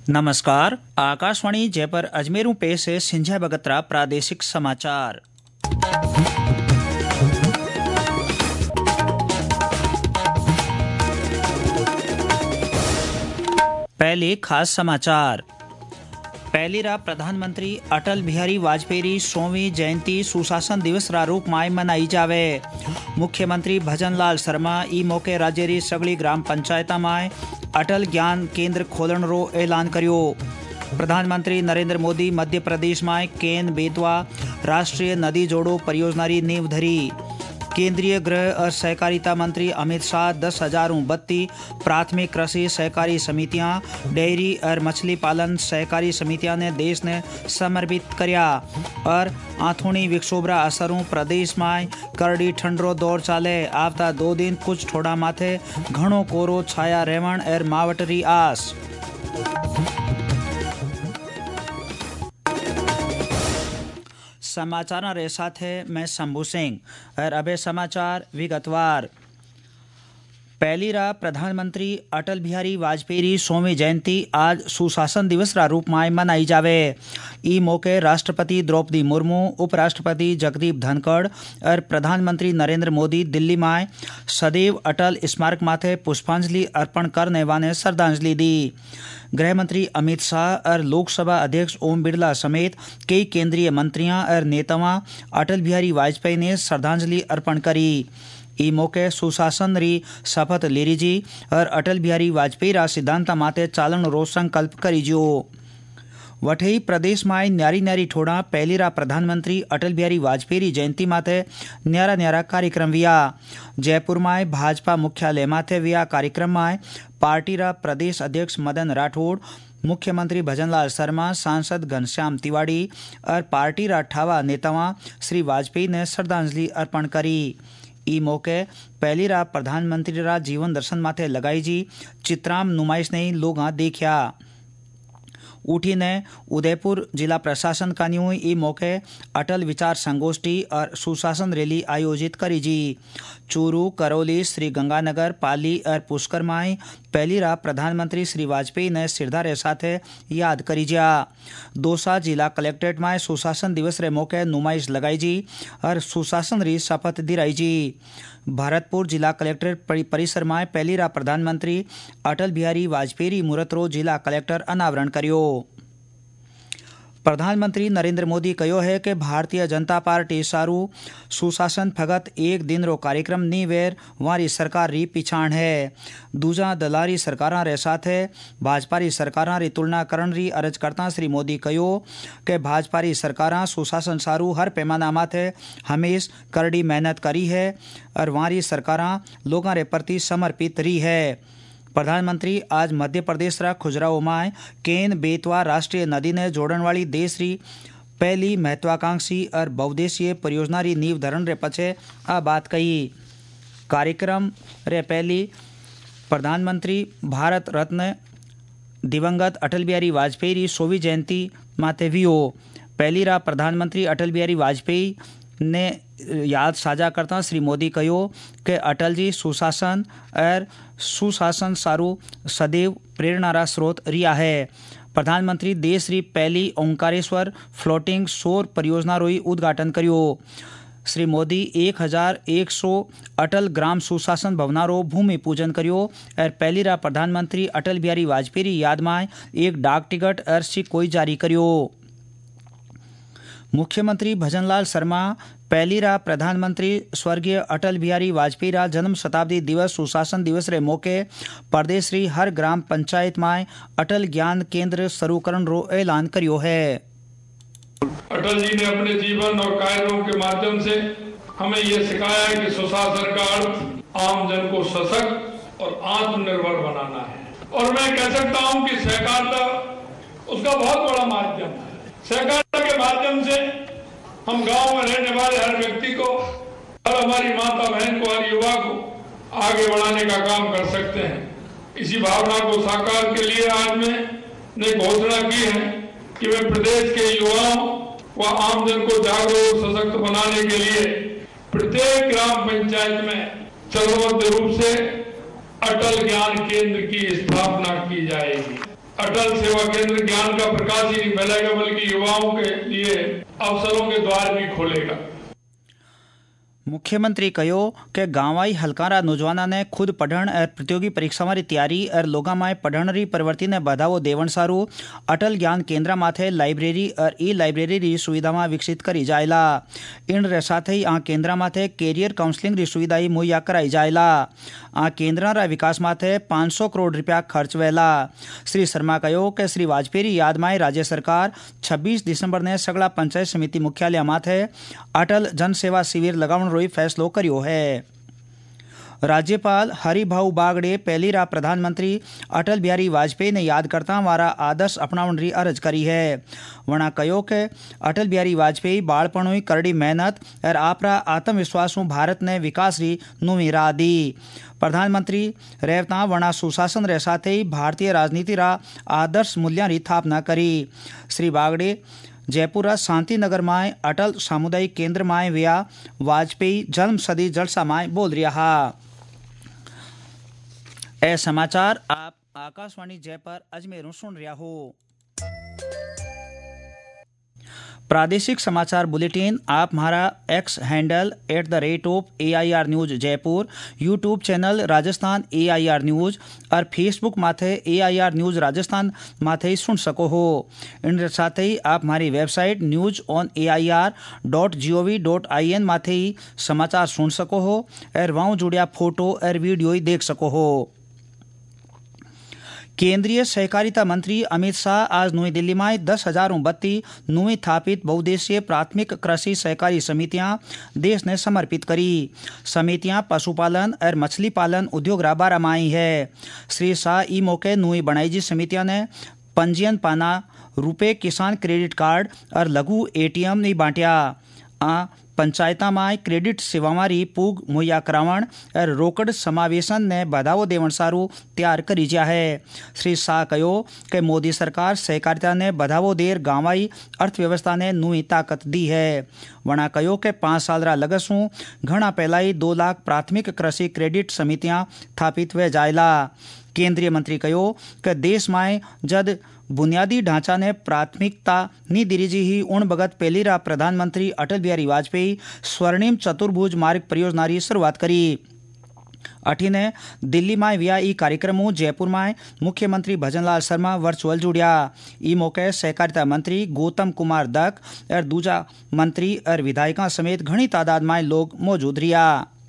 नमस्कार। आकाशवाणी जयपुर अजमेर पेश है सिंझा बगत्रा प्रादेशिक समाचार। पहले खास समाचार। पहली रा प्रधानमंत्री अटल बिहारी वाजपेयी 100वीं जयंती सुशासन दिवस रा रूप में मनाई जावे। मुख्यमंत्री भजन लाल शर्मा ई मौके राज्य री सगली ग्राम पंचायत में अटल ज्ञान केंद्र खोलण रो ऐलान करियो। प्रधानमंत्री नरेंद्र मोदी मध्य प्रदेश में केन बेतवा राष्ट्रीय नदी जोड़ो परियोजना री नींव धरी। केंद्रीय गृह और सहकारिता मंत्री अमित शाह 10,032 प्राथमिक कृषि सहकारी समितियां, डेयरी और मछली पालन सहकारी समितियां ने देश ने समर्पित करया। और आथोनी विक्षोभरा असरों प्रदेश में करड़ी ठंडरो दौर चाले। आवता 2 दिन कुछ ठोड़ा माथे घणो कोरो छाया रहवण और मावटरी आस। समाचार रे साथ है मैं शंभू सिंह और अबे समाचार विगतवार। पहली रा प्रधानमंत्री अटल बिहारी वाजपेयी 100वीं जयंती आज सुशासन दिवस रा रूप में मनाई जावे। ई मौके राष्ट्रपति द्रौपदी मुर्मू, उपराष्ट्रपति जगदीप धनखड़ और प्रधानमंत्री नरेंद्र मोदी दिल्ली में सदैव अटल स्मारक माथे पुष्पांजलि अर्पण करने वाने श्रद्धांजलि दी। गृह मंत्री अमित शाह और लोकसभा अध्यक्ष ओम बिरला समेत कई केंद्रीय मंत्रियां और नेतावां अटल बिहारी वाजपेयी ने श्रद्धांजलि अर्पण करी। ई मौके सुशासन री शपथ लेरी जी और अटल बिहारी वाजपेयी रा सिद्धांत माते चालन रो संकल्प करी जो। वठई प्रदेश में न्यारी न्यारी ठोड़ा पहली रा प्रधानमंत्री अटल बिहारी वाजपेयी जयंती माथे न्यारा न्यारा कार्यक्रम विया। जयपुर में भाजपा मुख्यालय माथे विया कार्यक्रम में पार्टी रा प्रदेश अध्यक्ष मदन राठौड़, मुख्यमंत्री भजनलाल शर्मा, सांसद घनश्याम तिवाड़ी और पार्टी रा ठावा नेतावां श्री वाजपेयी ने श्रद्धांजलि अर्पण करी। ई मौके पहली रा प्रधानमंत्री रा जीवन दर्शन माथे लगाई जी चित्राम नुमाइश ने लोग देखा। उठी ने उदयपुर जिला प्रशासन का न्यू ई मौके अटल विचार संगोष्ठी और सुशासन रैली आयोजित करी जी। चूरू, करौली, श्री गंगानगर, पाली और पुष्कर में पहली रा प्रधानमंत्री श्री वाजपेयी ने सिरधारे साथे याद करी जा। दौसा जिला कलेक्ट्रेट में सुशासन दिवस रे मौके नुमाइश लगाई जी और सुशासन री शपथ दिलाई जी। भरतपुर जिला कलेक्ट्रेट परिसर में पहली रा प्रधानमंत्री अटल बिहारी वाजपेयी मूर्त रो जिला कलेक्टर अनावरण करियो। प्रधानमंत्री नरेंद्र मोदी कहो है कि भारतीय जनता पार्टी सारू सुशासन फगत एक दिन रो कार्यक्रम नी वेर वारी सरकार री पिछाण है। दूजा दलारी सरकारां रे साथे भाजपा री सरकारां री तुलना करण री अर्ज करता श्री मोदी कहो कि भाजपा री सरकारां सुशासन सारू हर पैमाना माथे हमेश करड़ी मेहनत करी है और वारी सरकारां लोगों रे प्रति समर्पित रही है। प्रधानमंत्री आज मध्य प्रदेश रा खुजराहो में केन बेतवा राष्ट्रीय नदी ने जोड़न वाली देश री पहली महत्वाकांक्षी और बहुदेशीय परियोजना री नींव धरण रे पछे आ बात कही। कार्यक्रम रे पहली प्रधानमंत्री भारत रत्न दिवंगत अटल बिहारी वाजपेयी री 100वीं जयंती माथे वियो। पहली रा प्रधानमंत्री अटल बिहारी वाजपेयी ने याद साझा करता श्री मोदी कहो कि अटल जी सुशासन और सुशासन सारू सदैव प्रेरणा रा स्रोत रिया है। प्रधानमंत्री देश री पहली ओंकारेश्वर फ्लोटिंग सौर परियोजना रोई उद्घाटन करियो। श्री मोदी 1100 अटल ग्राम सुशासन भवनारो भूमि पूजन करियो और पहली रा प्रधानमंत्री अटल बिहारी वाजपेयी याद में एक डाक टिकट और सिक्कोई जारी करियो। मुख्यमंत्री भजनलाल शर्मा पहली रा प्रधानमंत्री स्वर्गीय अटल बिहारी वाजपेयी रा जन्म शताब्दी दिवस सुशासन दिवस रे मौके प्रदेश री हर ग्राम पंचायत में अटल ज्ञान केंद्र शुरू करन रो ऐलान करियो है। अटल जी ने अपने जीवन और कार्यों के माध्यम से हमें ये सिखाया है कि सुशासन का अर्थ आम जन को सशक्त और आत्मनिर्भर बनाना है। और मैं कह सकता हूँ कि सहकारिता उसका बहुत बड़ा माध्यम है। सहकारिता के माध्यम से हम गांव में रहने वाले हर व्यक्ति को और हमारी माता बहन को और युवा को आगे बढ़ाने का काम कर सकते हैं। इसी भावना को साकार के लिए आज मैंने घोषणा की है कि मैं प्रदेश के युवाओं व आमजन को जागरूक सशक्त बनाने के लिए प्रत्येक ग्राम पंचायत में चरणबद्ध रूप से अटल ज्ञान केंद्र की स्थापना की जाएगी। अटल सेवा केंद्र ज्ञान का प्रकाश ही नहीं फैलाएगा बल्कि युवाओं के लिए अवसरों के द्वार भी खोलेगा। मुख्यमंत्री कहो कि गांवाई हलकारा नौजवाना ने खुद पढ़ण और प्रतियोगी परीक्षाओं की तैयारी और लोगों में पढ़ण री प्रवृत्ति ने बढ़ावो देवण सारू अटल ज्ञान केंद्र माथे लाइब्रेरी और ई लाइब्रेरी री सुविधा में विकसित करी जायला। इन रे साथ ही आ केंद्र माथे कैरियर काउंसलिंग री सुविधा मुहैया कराई जायला। आ केंद्र रा विकास माथे 500 करोड़ रुपया खर्च वेला। श्री शर्मा कहो कि श्री वाजपेयी याद में राज्य सरकार 26 दिसंबर ने सगला पंचायत समिति मुख्यालय माथे अटल जन सेवा शिविर लगावण रोई फैसलो कर्यो है। राज्यपाल हरिभाऊ बागड़े पहली रा प्रधानमंत्री अटल बिहारी वाजपेयी ने याद करता वारा आदर्श अपनावण री अर्ज करी है। वणा कहो कि अटल बिहारी वाजपेयी बाळपण हुई करड़ी मेहनत और आपरा आत्मविश्वास भारत ने विकास री नुवी राह दी। प्रधानमंत्री रहता वणा सुशासन रे साथ ही भारतीय राजनीति रा आदर्श मूल्यों री स्थापना करी। श्री बागड़े जयपुर शांति नगर में अटल सामुदायिक केंद्र में व्या वाजपेयी जन्म सदी जलसा में बोल रहा। ए समाचार आप आकाशवाणी जयपुर अजमेर सुन रहा हो। प्रादेशिक समाचार बुलेटिन आप हमारा X handle @AIR news Jaipur, YouTube channel Rajasthan AIR news और फेसबुक माथे AIR न्यूज राजस्थान माथे सुन सको हो। इन साथ ही आप हमारी वेबसाइट newsonair.gov.in माथे समाचार सुन सको हो और वहाँ जुड़िया फोटो और वीडियो ही देख सको हो। केंद्रीय सहकारिता मंत्री अमित शाह आज नई दिल्ली में 10,032 नवी स्थापित बहुउद्देशीय प्राथमिक कृषि सहकारी समितियां देश ने समर्पित करी। समितियां पशुपालन और मछली पालन उद्योग रा बारा में आई है। श्री शाह ई मौके नई बनाई जी समितियां ने पंजीयन पाना, रुपए किसान क्रेडिट कार्ड और लघु ATM नहीं बांटिया। पंचायता में क्रेडिट सेवाओं री पूग मुहैया करावण और रोकड़ समावेशन ने बढ़ावो देवण सारू तैयार करी जा है। श्री शाह कहो कि मोदी सरकार सहकारिता ने बढ़ावो देर गांवाई अर्थव्यवस्था ने नई ताकत दी है। वणा कहो कि 5 साल रा लगसू घना पहला ही 2 लाख प्राथमिक कृषि क्रेडिट समितियां स्थापित वे जायला। केंद्रीय मंत्री कहो कि देश में जद बुनियादी ढांचा ने प्राथमिकता नी दिरीजी ही उन बगत पहली रा प्रधानमंत्री अटल बिहारी वाजपेयी स्वर्णिम चतुर्भुज मार्ग परियोजना की शुरुआत करी। अठीने दिल्ली में व्या ई कार्यक्रम जयपुर में मुख्यमंत्री भजनलाल शर्मा वर्चुअल जुड़िया। ई मौके सहकारिता मंत्री गौतम कुमार दक और दूजा मंत्री और विधायिका समेत घनी तादाद में लोग मौजूद रिया।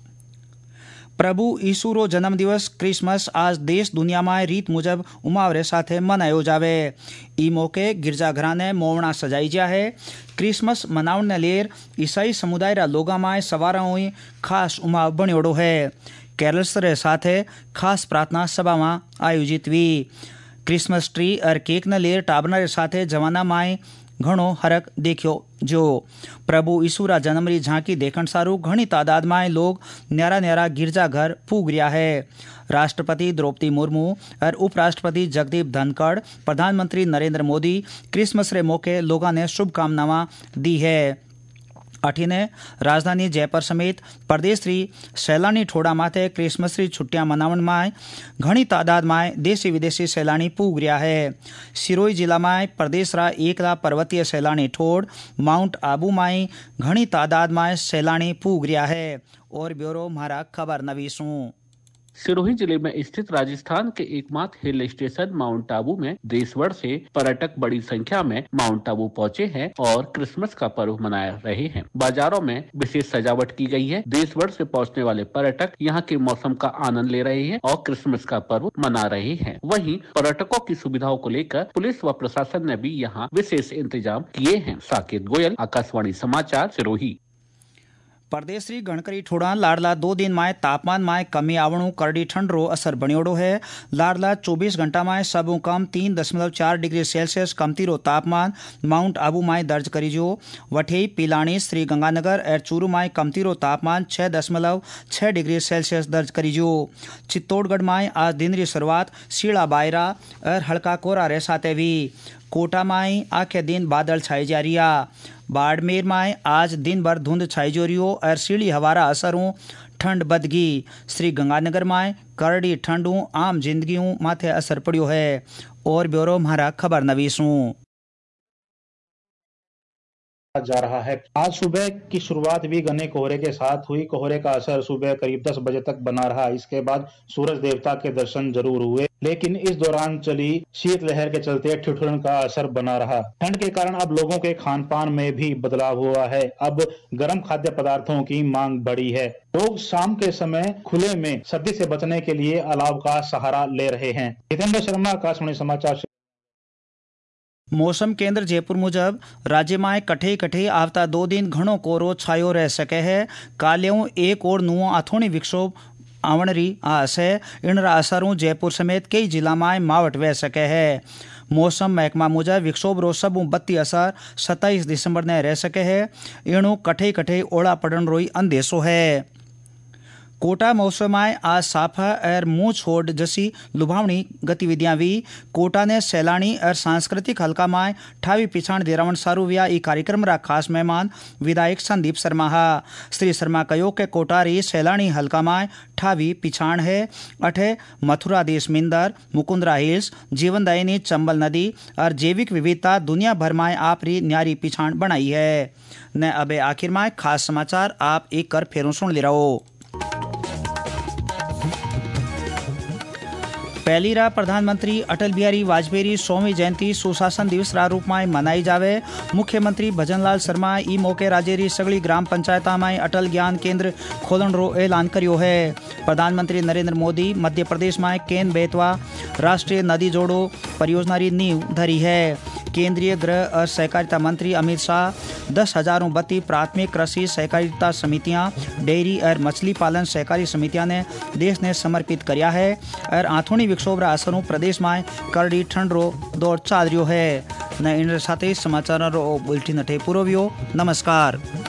प्रभु यीशु रो जन्म दिवस क्रिसमस आज देश दुनिया में रीत मुजब उमावरे साथे मनायो जावे। ई मौके गिरजाघरा ने मोवणा सजाई जा है। क्रिसमस मनावण ने लेर ईसाई समुदाय रा लोगा में सवारा हुई खास उमाव बण्योड़ो है। कैरल्स रे साथे खास प्रार्थना सभा में आयोजित हुई। क्रिसमस ट्री और केक ने लेर टाबरना रे साथे जवाना में घणो हरक देखो जो। प्रभु यीशु रा जन्म री झांकी देखण सारू घनी तादाद में लोग न्यारा न्यारा गिरजाघर पूग रिया है। राष्ट्रपति द्रौपदी मुर्मू और उपराष्ट्रपति जगदीप धनखड़, प्रधानमंत्री नरेंद्र मोदी क्रिसमस रे मौके लोगों ने शुभकामनाएं दी है। अठीने राजधानी जयपुर समेत प्रदेश री सैलानी ठोड़ा माथे क्रिसमस री छुट्टियां मनावण में घनी तादाद में देशी विदेशी सैलानी पूग रहा है। सिरोही जिला में प्रदेश रा एकला पर्वतीय सैलानी ठोड़ माउंट आबू में घनी तादाद में सैलानी पूग रहा है। और ब्यूरो हमारा खबर नवीसू। सिरोही जिले में स्थित राजस्थान के एकमात्र हिल स्टेशन माउंट आबू में देश भर से पर्यटक बड़ी संख्या में माउंट आबू पहुंचे हैं और क्रिसमस का पर्व मना रहे हैं। बाजारों में विशेष सजावट की गई है। देश भर से पहुंचने वाले पर्यटक यहां के मौसम का आनंद ले रहे हैं और क्रिसमस का पर्व मना रहे हैं। वहीं पर्यटकों की सुविधाओं को लेकर पुलिस व प्रशासन ने भी यहाँ विशेष इंतजाम किए हैं। साकेत गोयल, आकाशवाणी समाचार, सिरोही। प्रदेश री गणकरी ठोड़ा लाडला 2 दिन में तापमान में कमी आवणु करड़ी ठंड रो असर बण्योड़ो है। लाडला 24 घंटा में सबू कम 3.4 डिग्री सेल्सियस कमती रो तापमान माउंट आबू में दर्ज करी जो। वठेई, पिलानी, श्री गंगानगर और चूरू में कमती रो तापमान 6.6 डिग्री सेल्सियस दर्ज करी जो। चित्तौड़गढ़ में आज दिन री शुरुआत शीला बायरा और हल्का कोहरा रे साथे हुई। कोटा में आखे दिन बादल छाए जा रिया। बाड़मेर में आज दिन भर धुंध छाई जो रियो और सीढ़ी हवारा असरों ठंड बदगी। श्री गंगानगर में करड़ी ठंडू आम जिंदगी माथे असर पड़ियो है। और ब्यूरो म्हारा खबर नवीसू जा रहा है। आज सुबह की शुरुआत भी घने कोहरे के साथ हुई। कोहरे का असर सुबह करीब 10 बजे तक बना रहा। इसके बाद सूरज देवता के दर्शन जरूर हुए, लेकिन इस दौरान चली शीतलहर के चलते ठिठुरन का असर बना रहा। ठंड के कारण अब लोगों के खान पान में भी बदलाव हुआ है। अब गर्म खाद्य पदार्थों की मांग बढ़ी है। लोग शाम के समय खुले में सर्दी से बचने के लिए अलाव का सहारा ले रहे हैं। जितेंद्र शर्मा, आकाशवाणी समाचार। मौसम केंद्र जयपुर मुजब राज्य में कठे आवता 2 दिन घणो कोहरो छायो रह सके है। काल्यों एक और नुओ आथोनी विक्षोभ आवणरी आस है। इनरा असरों जयपुर समेत कई जिला में मावट वह सके है। मौसम महकमा मुजब विक्षोभ रो सबू बत्ती असर 27 दिसंबर ने रह सके है। इणु कठे ओला पड़न रोई अंदेशो है। कोटा महोत्सव में आज साफा और मुंह छोड़ जैसी लुभावनी गतिविधियां हुई। कोटा ने सैलानी और सांस्कृतिक हल्का में ठावी पिछाण देरावण सारू व्या। ई कार्यक्रम रा खास मेहमान विधायक संदीप शर्मा हा। श्री शर्मा कहो कि कोटारी सैलानी हल्का में ठावी पिछाण है। अठे मथुरा देश मिंदर, मुकुंदरा हिल्स, जीवनदायिनी चंबल नदी और जैविक विविधता दुनिया भर में आपरी न्यारी पिछाण बनाई है। न अबे आखिर में खास समाचार आप एक कर फेरों सुन ले रहो। पहली रा प्रधानमंत्री अटल बिहारी वाजपेयी 100वीं जयंती सुशासन दिवस रा रूप में मनाई जावे। मुख्यमंत्री भजनलाल शर्मा ई मौके राज्य री सगली ग्राम पंचायत में अटल ज्ञान केंद्र खोलण रो ऐलान करियो है। प्रधानमंत्री नरेंद्र मोदी मध्य प्रदेश में केन बेतवा राष्ट्रीय नदी जोड़ो परियोजना री नींव धरी है। केंद्रीय गृह और सहकारिता मंत्री अमित शाह 10,032 प्राथमिक कृषि सहकारिता समितियां, डेयरी और मछली पालन सहकारी समितियां ने देश ने समर्पित किया है। और आथोनी विक्षोभ रा असरों प्रदेश में करड़ी ठंड रो दौर चाल रह्यो है। न इन साथ समाचार रो बुलेटिन अठे पूरो व्यो। नमस्कार।